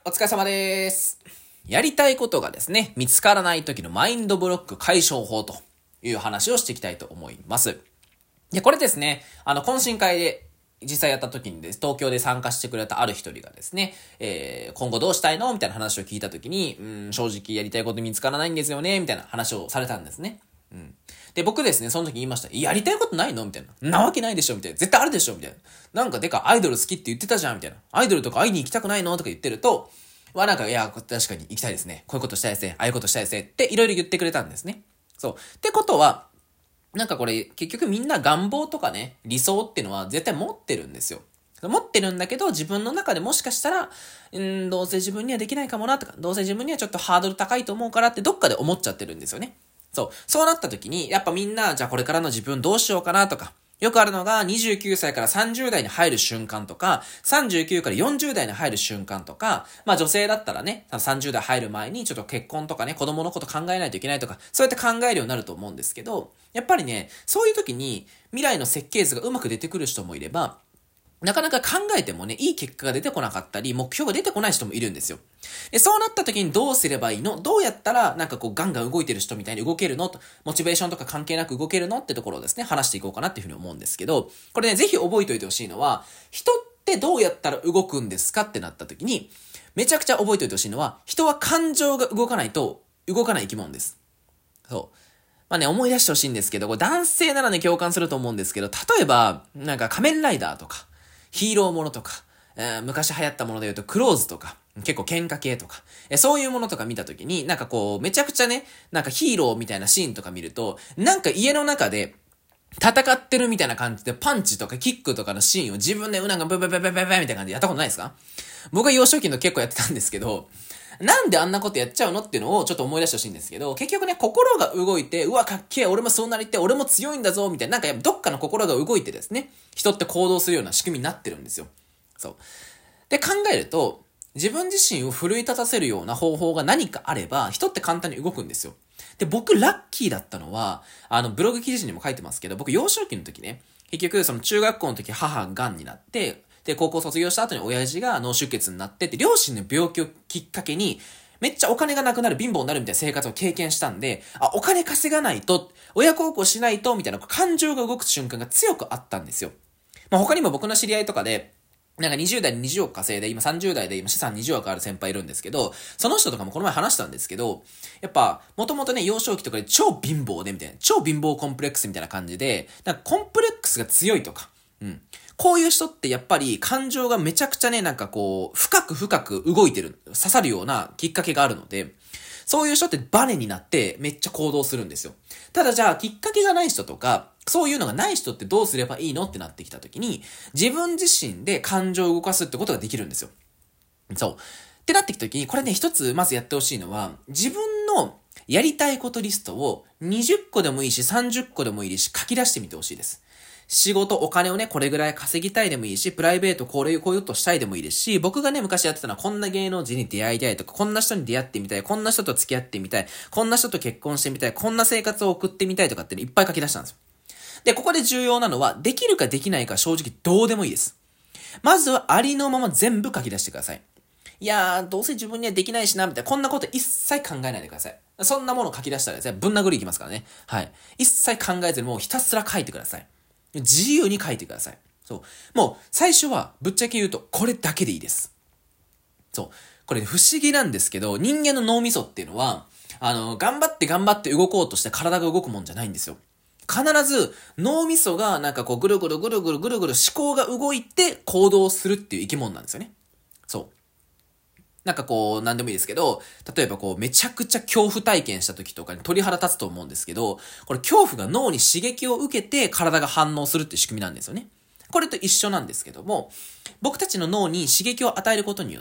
お疲れ様です。やりたいことがですね、見つからない時のマインドブロック解消法という話をしていきたいと思います。で、これですね、懇親会で実際やった時にです、東京で参加してくれたある一人がですね、今後どうしたいのみたいな話を聞いた時に、正直やりたいこと見つからないんですよねみたいな話をされたんですね。で、僕ですね、その時言いました。やりたいことないのみたいな。なわけないでしょみたいな。絶対あるでしょみたいな。なんかでかアイドル好きって言ってたじゃんみたいな。アイドルとか会いに行きたくないのとか言ってると、なんか、いや、確かに行きたいですね。こういうことしたいですね。ああいうことしたいですね。っていろいろ言ってくれたんですね。そう。ってことは、なんかこれ、結局みんな願望とかね、理想っていうのは絶対持ってるんですよ。持ってるんだけど、自分の中でもしかしたら、どうせ自分にはできないかもなとか、どうせ自分にはちょっとハードル高いと思うからってどっかで思っちゃってるんですよね。そうなった時に、やっぱみんな、じゃあこれからの自分どうしようかなとか、よくあるのが29歳から30代に入る瞬間とか、39から40代に入る瞬間とか、女性だったらね、30代入る前にちょっと結婚とかね、子供のこと考えないといけないとか、そうやって考えるようになると思うんですけど、やっぱりね、そういう時に未来の設計図がうまく出てくる人もいれば、なかなか考えてもね、いい結果が出てこなかったり、目標が出てこない人もいるんですよ。で、そうなった時にどうすればいいの？どうやったら、ガンガン動いてる人みたいに動けるのと、モチベーションとか関係なく動けるのってところをですね、話していこうかなっていうふうに思うんですけど、これね、ぜひ覚えておいてほしいのは、人ってどうやったら動くんですかってなった時に、めちゃくちゃ覚えておいてほしいのは、人は感情が動かないと動かない生き物です。そう。思い出してほしいんですけど、これ男性ならね、共感すると思うんですけど、例えば、仮面ライダーとか、ヒーローものとか、昔流行ったもので言うとクローズとか、結構喧嘩系とか、そういうものとか見たときに、めちゃくちゃね、ヒーローみたいなシーンとか見ると、家の中で、戦ってるみたいな感じでパンチとかキックとかのシーンを自分でブブブブブブブみたいな感じでやったことないですか？僕は幼少期の結構やってたんですけど、なんであんなことやっちゃうのっていうのをちょっと思い出してほしいんですけど、結局ね、心が動いて、うわ、かっけえ、俺もそうなりて、俺も強いんだぞ、みたいな、どっかの心が動いてですね、人って行動するような仕組みになってるんですよ。そう。で考えると、自分自身を奮い立たせるような方法が何かあれば、人って簡単に動くんですよ。で、僕ラッキーだったのは、ブログ記事にも書いてますけど、僕幼少期の時ね、結局その中学校の時母が癌になって、で、高校卒業した後に親父が脳出血になって、両親の病気をきっかけに、めっちゃお金がなくなる、貧乏になるみたいな生活を経験したんで、お金稼がないと、親孝行しないと、みたいな感情が動く瞬間が強くあったんですよ。他にも僕の知り合いとかで、20代に20億稼いで、今30代で今資産20億ある先輩いるんですけど、その人とかもこの前話したんですけど、やっぱ、もともとね、幼少期とかで超貧乏でみたいな、超貧乏コンプレックスみたいな感じで、コンプレックスが強いとか、こういう人ってやっぱり感情がめちゃくちゃね、深く動いてる、刺さるようなきっかけがあるので、そういう人ってバネになってめっちゃ行動するんですよ。ただじゃあ、きっかけがない人とか、そういうのがない人ってどうすればいいのってなってきた時に、自分自身で感情を動かすってことができるんですよ。そう。ってなってきた時に、これね、一つまずやってほしいのは、自分のやりたいことリストを20個でもいいし、30個でもいいし、書き出してみてほしいです。仕事、お金をね、これぐらい稼ぎたいでもいいし、プライベートこういうことしたいでもいいですし、僕がね、昔やってたのはこんな芸能人に出会いたいとか、こんな人に出会ってみたい、こんな人と付き合ってみたい、こんな人と結婚してみたい、こんな生活を送ってみたいとかって、ね、いっぱい書き出したんですよ。で、ここで重要なのは、できるかできないか正直どうでもいいです。まずはありのまま全部書き出してください。いやー、どうせ自分にはできないしな、みたいな、こんなこと一切考えないでください。そんなものを書き出したらですね、ぶん殴りいきますからね。はい。一切考えずにもうひたすら書いてください。自由に書いてください。そう。もう、最初は、ぶっちゃけ言うと、これだけでいいです。そう。これ、不思議なんですけど、人間の脳みそっていうのは、頑張って動こうとして体が動くもんじゃないんですよ。必ず、脳みそがぐるぐる思考が動いて行動するっていう生き物なんですよね。そう。なんでもいいですけど、例えばめちゃくちゃ恐怖体験した時とかに鳥肌立つと思うんですけど、これ恐怖が脳に刺激を受けて体が反応するっていう仕組みなんですよね。これと一緒なんですけども、僕たちの脳に刺激を与えることによって、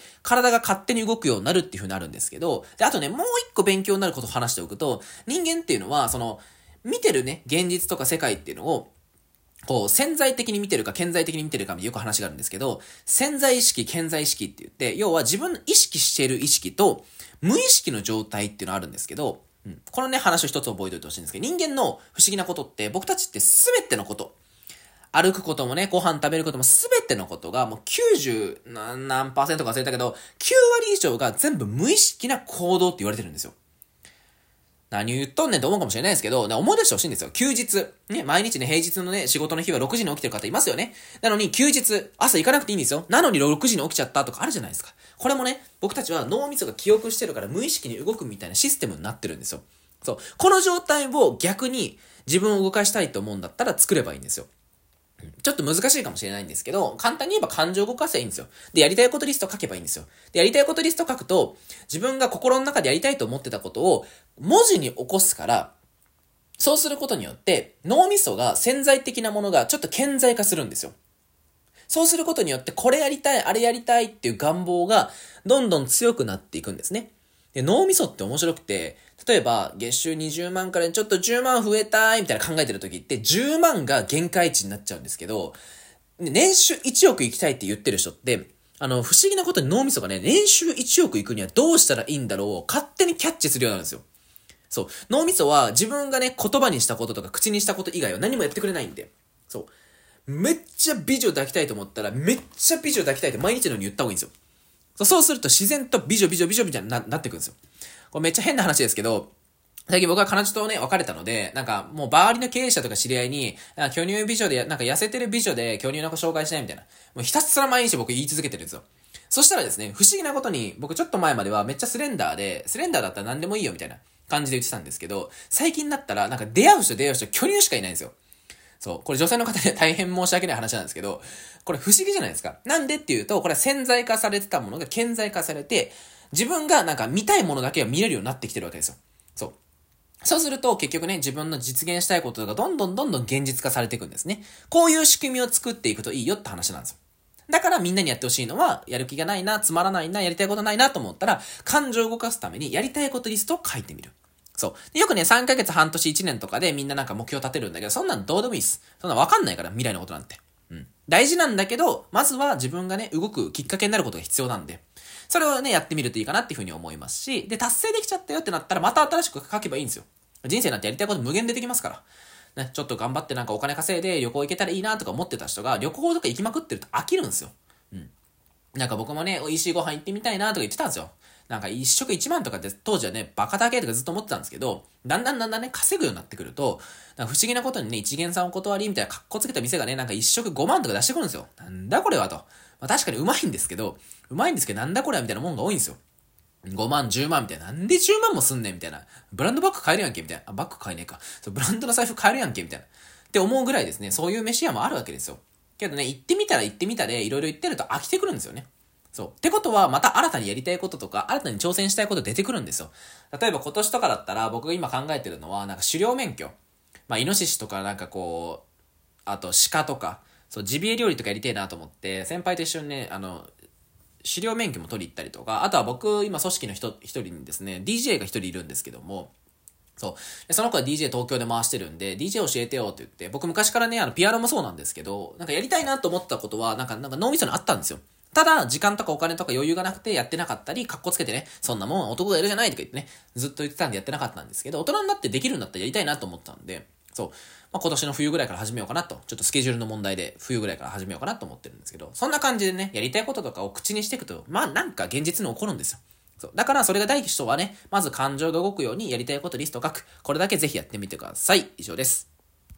体が勝手に動くようになるっていう風になるんですけど、で、あとね、もう一個勉強になることを話しておくと、人間っていうのは、見てるね、現実とか世界っていうのを、潜在的に見てるか顕在的に見てるかよく話があるんですけど、潜在意識、顕在意識って言って、要は自分の意識している意識と、無意識の状態っていうのがあるんですけど、このね、話を一つ覚えておいてほしいんですけど、人間の不思議なことって、僕たちって全てのこと、 歩くこともね、ご飯食べることもすべてのことがもう90何パーセントか忘れたけど、9割以上が全部無意識な行動って言われてるんですよ。何言っとんねんと思うかもしれないですけど、思い出してほしいんですよ。休日。ね、毎日ね、平日のね、仕事の日は6時に起きてる方いますよね。なのに休日、朝行かなくていいんですよ。なのに6時に起きちゃったとかあるじゃないですか。これもね、僕たちは脳みそが記憶してるから無意識に動くみたいなシステムになってるんですよ。そう。この状態を逆に自分を動かしたいと思うんだったら作ればいいんですよ。ちょっと難しいかもしれないんですけど、簡単に言えば感情を動かせばいいんですよ。で、やりたいことリスト書けばいいんですよ。で、やりたいことリスト書くと、自分が心の中でやりたいと思ってたことを文字に起こすから、そうすることによって、脳みそが潜在的なものがちょっと顕在化するんですよ。そうすることによって、これやりたい、あれやりたいっていう願望がどんどん強くなっていくんですね。で、脳みそって面白くて、例えば、月収20万からちょっと10万増えたいみたいな考えてる時って、10万が限界値になっちゃうんですけど、年収1億行きたいって言ってる人って、不思議なことに脳みそがね、年収1億行くにはどうしたらいいんだろうを勝手にキャッチするようなんですよ。そう。脳みそは自分がね、言葉にしたこととか口にしたこと以外は何もやってくれないんで。そう。めっちゃ美女抱きたいと思ったら、めっちゃ美女抱きたいって毎日のように言った方がいいんですよ。そうすると自然と美女みたいになってくるんですよ。これめっちゃ変な話ですけど、最近僕は彼女とね、別れたので、なんかもう周りの経営者とか知り合いに、巨乳美女で、なんか痩せてる美女で巨乳の子紹介しないみたいな。もうひたすら毎日僕言い続けてるんですよ。そしたらですね、不思議なことに、僕ちょっと前まではめっちゃスレンダーだったら何でもいいよみたいな感じで言ってたんですけど、最近になったらなんか出会う人巨乳しかいないんですよ。そう。これ女性の方には大変申し訳ない話なんですけど、これ不思議じゃないですか。なんでっていうと、これは潜在化されてたものが顕在化されて、自分がなんか見たいものだけは見れるようになってきてるわけですよ。そう。そうすると結局ね、自分の実現したいことがどんどん現実化されていくんですね。こういう仕組みを作っていくといいよって話なんですよ。だからみんなにやってほしいのは、やる気がないな、つまらないな、やりたいことないなと思ったら、感情を動かすためにやりたいことリストを書いてみる。そう。でよくね、3ヶ月、半年、1年とかでみんななんか目標立てるんだけど、そんなんどうでもいいです。そんなわかんないから、未来のことなんて。うん。大事なんだけど、まずは自分がね、動くきっかけになることが必要なんで、それをね、やってみるといいかなっていうふうに思いますし、で、達成できちゃったよってなったら、また新しく書けばいいんですよ。人生なんてやりたいこと無限でできますから。ね、ちょっと頑張ってなんかお金稼いで旅行行けたらいいなとか思ってた人が、旅行とか行きまくってると飽きるんですよ。うん。なんか僕もね、美味しいご飯行ってみたいなとか言ってたんですよ。なんか一食1万とかって当時はね、バカだけとかずっと思ってたんですけど、だんだんね、稼ぐようになってくると、なんか不思議なことにね、一元さんお断りみたいな格好つけた店がね、なんか一食5万とか出してくるんですよ。なんだこれはと。まあ確かにうまいんですけど、なんだこれはみたいなもんが多いんですよ。5万、10万みたいな。なんで10万もすんねんみたいな。ブランドバッグ買えるやんけみたいな。あ、バッグ買えねえか。そう、ブランドの財布買えるやんけみたいな。って思うぐらいですね、そういう飯屋もあるわけですよ。けどね、行ってみたで、いろいろ言ってると飽きてくるんですよね。そう。ってことは、また新たにやりたいこととか、新たに挑戦したいこと出てくるんですよ。例えば今年とかだったら、僕が今考えてるのは、なんか狩猟免許。まあ、イノシシとかなんかこう、あと鹿とか、そう、ジビエ料理とかやりたいなと思って、先輩と一緒にね、狩猟免許も取り行ったりとか、あとは僕、今組織の一人にですね、DJ が一人いるんですけども、そう。その子は DJ 東京で回してるんで、DJ 教えてよって言って、僕昔からね、ピアノもそうなんですけど、なんかやりたいなと思ったことは、なんか脳みそにあったんですよ。ただ、時間とかお金とか余裕がなくてやってなかったり、格好つけてね、そんなもん男がやるじゃないとか言ってね、ずっと言ってたんでやってなかったんですけど、大人になってできるんだったらやりたいなと思ったんで、そう。まあ、今年の冬ぐらいから始めようかなと。ちょっとスケジュールの問題で冬ぐらいから始めようかなと思ってるんですけど、そんな感じでね、やりたいこととかを口にしていくと、まあなんか現実に起こるんですよ。そう。だからそれが第一人はね、まず感情が動くようにやりたいことリストを書く。これだけぜひやってみてください。以上です。